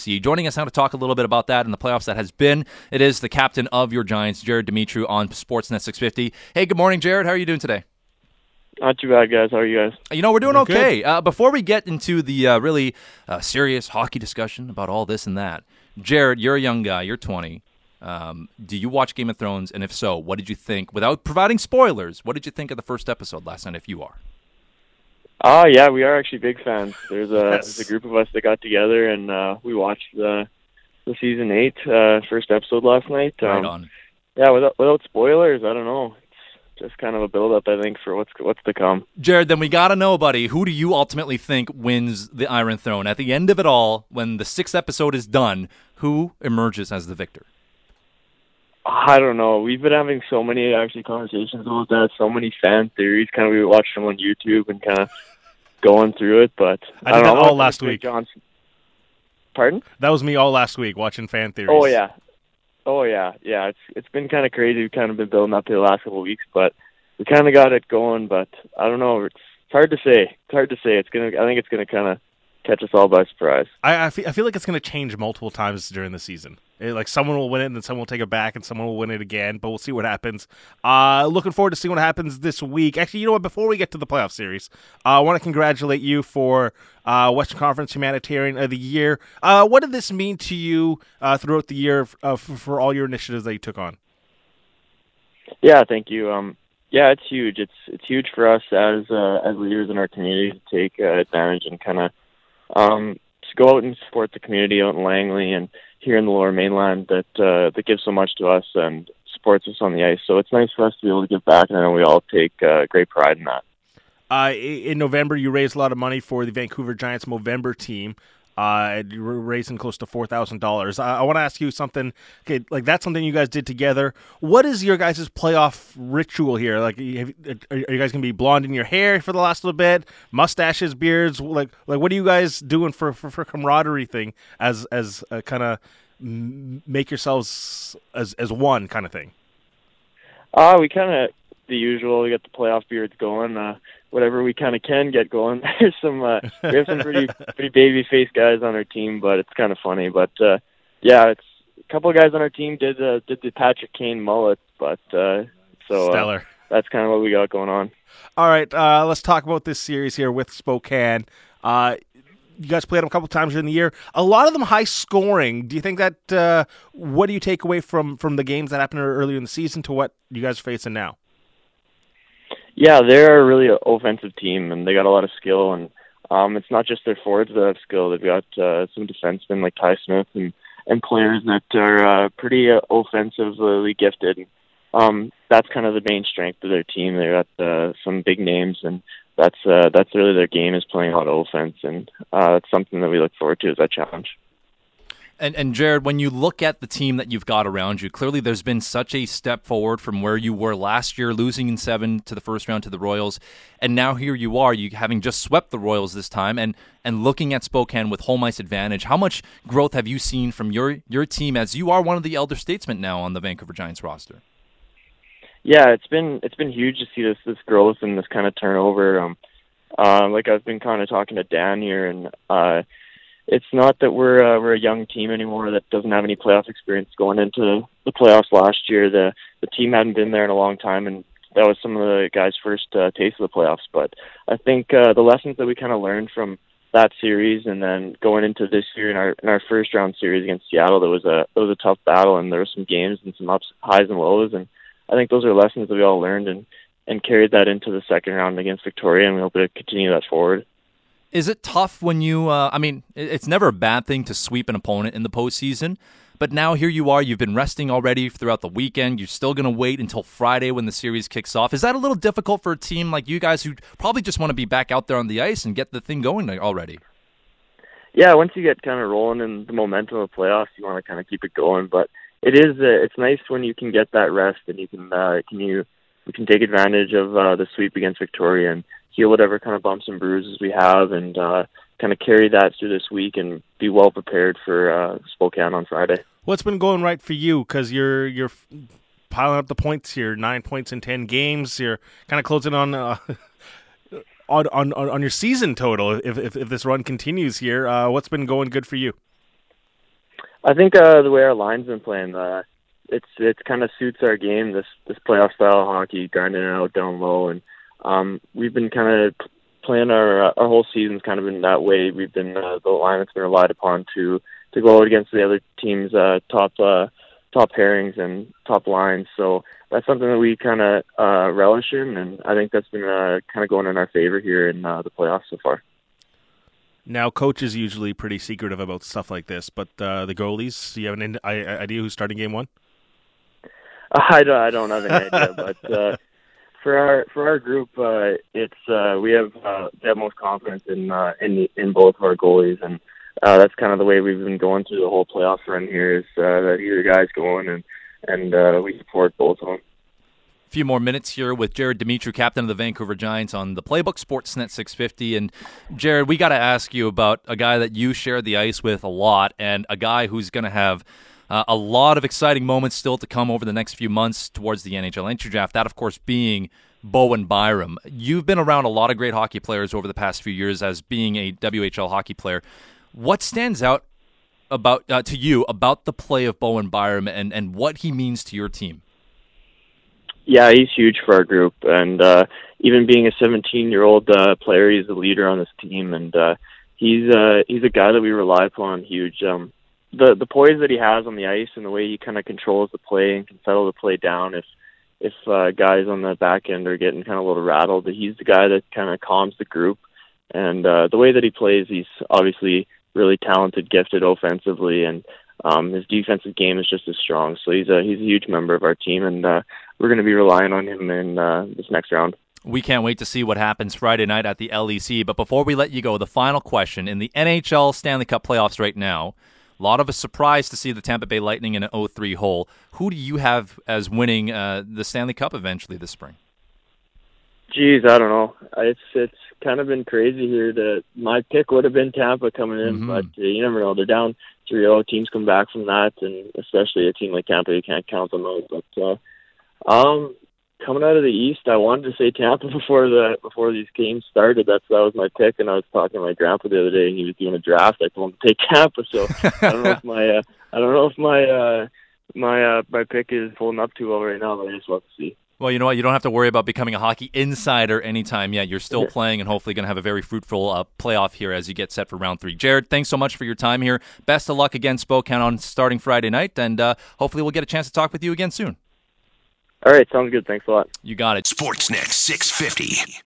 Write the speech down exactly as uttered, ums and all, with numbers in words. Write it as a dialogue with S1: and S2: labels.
S1: C. Joining us now to talk a little bit about that and the playoffs that has been, it is the captain of your Giants, Jared Demetriou, on Sportsnet six fifty. Hey, good morning, Jared. How are you doing today?
S2: Not too bad, guys. How are you guys?
S1: You know, we're doing
S3: We're
S1: okay. Uh, before we get into the uh, really uh, serious hockey discussion about all this and that, Jared, you're a young guy. You're twenty. Um, do you watch Game of Thrones? And if so, what did you think? Without providing spoilers, what did you think of the first episode last night, if you are?
S2: Oh, yeah, we are actually big fans. There's a,
S3: Yes.
S2: there's a group of us that got together, and uh, we watched the the season eight uh, first episode last night. Um,
S1: Right on.
S2: Yeah, without, without spoilers, I don't know. It's just kind of a build-up, I think, for what's what's to come.
S1: Jared, then we got to know, buddy, who do you ultimately think wins the Iron Throne? At the end of it all, when the sixth episode is done, who emerges as the victor?
S2: I don't know. We've been having so many actually conversations about that, so many fan theories. Kind of we watched them on YouTube and kind of going through it, but
S3: I
S2: I,
S3: did
S2: don't
S3: that
S2: know.
S3: all
S2: I'm
S3: last
S2: gonna say
S3: week.
S2: Johnson. Pardon?
S3: That was me all last week watching fan theories.
S2: Oh yeah, oh yeah, yeah. It's it's been kind of crazy. We've kind of been building up to the last couple of weeks, but we kind of got it going. But I don't know. It's, it's hard to say. It's hard to say. It's gonna. I think it's gonna kind of catch us all by surprise.
S3: I I feel, I feel like it's going to change multiple times during the season. It, like someone will win it, and then someone will take it back, and someone will win it again. But we'll see what happens. Uh, looking forward to seeing what happens this week. Actually, you know what? Before we get to the playoff series, uh, I want to congratulate you for uh, Western Conference Humanitarian of the Year. Uh, what did this mean to you uh, throughout the year uh, for, for all your initiatives that you took on?
S2: Yeah, thank you. Um, yeah, it's huge. It's it's huge for us as uh, as leaders in our community to take uh, advantage and kind of um, to go out and support the community out in Langley and here in the Lower Mainland that uh, that gives so much to us and supports us on the ice. So it's nice for us to be able to give back, and I know we all take uh, great pride in that.
S3: Uh, in November, you raised a lot of money for the Vancouver Giants Movember team. Uh, you were raising close to four thousand dollars. I, I want to ask you something. Okay, like that's something you guys did together. What is your guys' playoff ritual here? Like, have, are you guys gonna be blonding your hair for the last little bit? Mustaches, beards? Like, like what are you guys doing for for, for camaraderie thing as as a kind of make yourselves as as one kind of thing?
S2: Uh, we kind of the usual. We got the playoff beards going. Uh, whatever we kind of can get going. There's some uh, we have some pretty pretty baby face guys on our team, but it's kind of funny. But uh, yeah, it's a couple of guys on our team did uh, did the Patrick Kane mullet, but uh, so
S3: Stellar.
S2: Uh, that's kind of what we got going on.
S3: All right, uh, let's talk about this series here with Spokane. Uh, you guys played them a couple times during the year. A lot of them high scoring. Do you think that uh, what do you take away from from the games that happened earlier in the season to what you guys are facing now?
S2: Yeah, they're a really offensive team, and they got a lot of skill. And um, it's not just their forwards that have skill. They've got uh, some defensemen like Ty Smith and, and players that are uh, pretty uh, offensively gifted. Um, that's kind of the main strength of their team. They got uh, some big names, and that's uh, that's really their game is playing a lot of offense, and uh, it's something that we look forward to as that challenge.
S1: And, and Jared, when you look at the team that you've got around you, clearly there's been such a step forward from where you were last year, losing in seven to the first round to the Royals, and now here you are, you having just swept the Royals this time, and, and looking at Spokane with home ice advantage. How much growth have you seen from your, your team as you are one of the elder statesmen now on the Vancouver Giants roster?
S2: Yeah, it's been it's been huge to see this this growth and this kind of turnover. Um, uh, like I've been kind of talking to Dan here, and uh, it's not that we're uh, we're a young team anymore that doesn't have any playoff experience going into the playoffs last year. The the team hadn't been there in a long time, and that was some of the guys' first uh, taste of the playoffs. But I think uh, the lessons that we kind of learned from that series, and then going into this year in our in our first round series against Seattle, there was a it was a tough battle, and there were some games and some ups, highs and lows, and I think those are lessons that we all learned and, and carried that into the second round against Victoria, and we hope to continue that forward.
S1: Is it tough when you, uh, I mean, it's never a bad thing to sweep an opponent in the postseason, but now here you are, you've been resting already throughout the weekend, you're still going to wait until Friday when the series kicks off. Is that a little difficult for a team like you guys who probably just want to be back out there on the ice and get the thing going already?
S2: Yeah, once you get kind of rolling in the momentum of playoffs, you want to kind of keep it going, but it is uh, it's nice when you can get that rest and you can uh, can you we can take advantage of uh, the sweep against Victoria and heal whatever kind of bumps and bruises we have, and uh, kind of carry that through this week and be well prepared for uh, Spokane on Friday.
S3: What's been going right for you? Because you're you're piling up the points here, nine points in ten games. You're kind of closing on. Uh, on, on on your season total, if if, if this run continues here, uh, what's been going good for you?
S2: I think uh, the way our line's been playing, uh, it's it's kind of suits our game. This this playoff style of hockey, grinding it out down low, and um, we've been kind of playing our our whole season's kind of been that way. We've been uh, the line that's been relied upon to to go out against the other team's uh, top uh, top pairings and top lines. So that's something that we kind of uh, relish in, and I think that's been uh, kind of going in our favor here in uh, the playoffs so far.
S3: Now, coach is usually pretty secretive about stuff like this, but uh, the goalies, do you have an idea who's starting game one?
S2: I don't, I don't have an idea, but uh, for our for our group, uh, it's uh, we have uh, the utmost confidence in uh, in the, in both of our goalies, and uh, that's kind of the way we've been going through the whole playoff run here. Is uh, that either guy's going, and and uh, we support both of them.
S1: A few more minutes here with Jared Demetriou, captain of the Vancouver Giants, on the Playbook Sportsnet six fifty. And Jared, we got to ask you about a guy that you shared the ice with a lot, and a guy who's going to have uh, a lot of exciting moments still to come over the next few months towards the N H L entry draft. That, of course, being Bowen Byram. You've been around a lot of great hockey players over the past few years as being a W H L hockey player. What stands out about uh, to you about the play of Bowen Byram and, and what he means to your team?
S2: Yeah, he's huge for our group, and uh, even being a seventeen-year-old uh, player, he's the leader on this team, and uh, he's uh, he's a guy that we rely upon huge. Um, the the poise that he has on the ice and the way he kind of controls the play and can settle the play down if if uh, guys on the back end are getting kind of a little rattled, he's the guy that kind of calms the group. And uh, the way that he plays, he's obviously really talented, gifted offensively, and um, his defensive game is just as strong. So he's a he's a huge member of our team, and uh, we're going to be relying on him in uh, this next round.
S1: We can't wait to see what happens Friday night at the L E C. But before we let you go, the final question. In the N H L Stanley Cup playoffs right now, a lot of us surprised to see the Tampa Bay Lightning in an oh three hole. Who do you have as winning uh, the Stanley Cup eventually this spring?
S2: Geez, I don't know. It's it's kind of been crazy here. That my pick would have been Tampa coming in, mm-hmm. but uh, you never know. They're down three oh. Teams come back from that, and especially a team like Tampa, you can't count on those. But uh, um, coming out of the East, I wanted to say Tampa before the before these games started. That's that was my pick, and I was talking to my grandpa the other day, and he was doing a draft. I told him to take Tampa, so I don't know if my uh, I don't know if my uh, my uh, my pick is holding up too well right now, but I just want to see.
S1: Well, you know what? You don't have to worry about becoming a hockey insider anytime yet. You're still playing and hopefully going to have a very fruitful uh, playoff here as you get set for round three. Jared, thanks so much for your time here. Best of luck against Spokane on starting Friday night, and uh, hopefully we'll get a chance to talk with you again soon.
S2: All right, sounds good. Thanks a lot.
S1: You got it.
S4: Sportsnet six fifty.